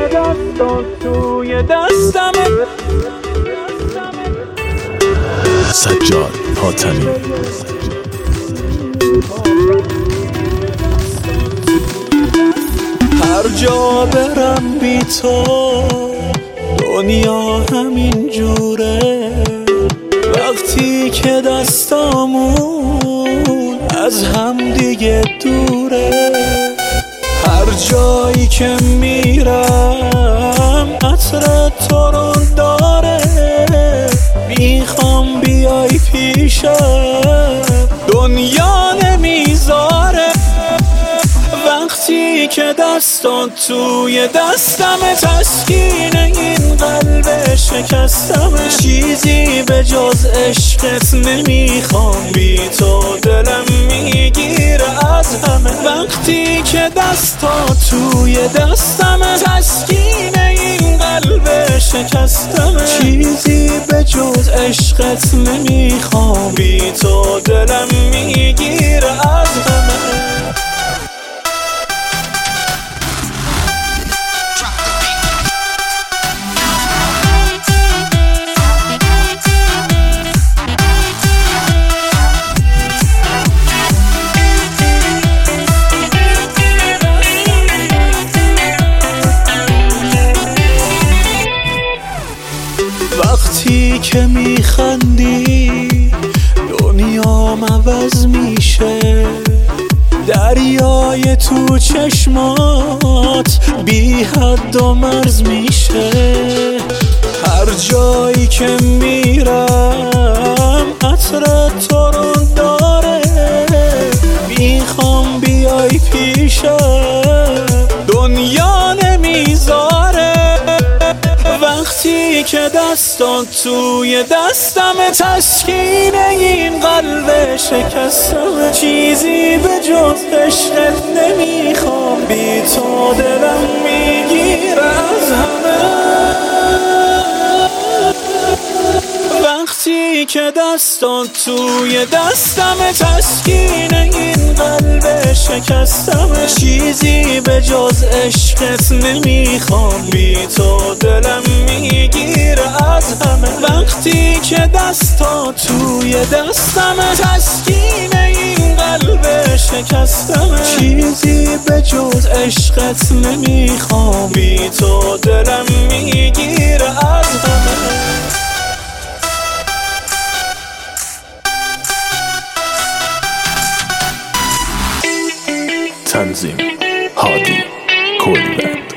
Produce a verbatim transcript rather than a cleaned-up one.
دستات توی دستمه. سجاد حاتمی. هر جا برم بی تو دنیا همین جوره، وقتی که دستامون از هم دیگه دوره. هر جایی که میرم عطر تو رو داره، میخوام بیای پیشم دنیا نمیذاره. وقتی که دستان توی دستمه، تسکین این قلب شکستمه. چیزی به جز عشقت نمیخوام، بی تو دلم میگیره از همه. وقتی که دستان توی دستمه، تسکین این قلب شکستمه. چیزی به جز عشقت نمیخوام، بی تو دلم میگیره از همه. وقتی که میخندی دنیام عوض میشه، دریای تو چشمات بی حد و مرز میشه. هر جایی که میرم عطر تو رو داره، میخوام بیای پیشم دنیا نمیذاره. وقتی که دستان توی دستمه، تسکین این قلب شکستمه. چیزی به جز عشقت نمیخوام، بی تو دلم میگیره از همه. وقتی که دستان توی دستمه، تسکین این قلب شکستمه. چیزی به جز عشقت نمیخوام، بی تو دلم میگیره از همه. وقتی که دستان توی دستمه، تسکین این قلب شکستمه. چیزی به جز عشقت نمیخوام، بی تو دلم میگیره از همه. تنظیم هادی کلبند.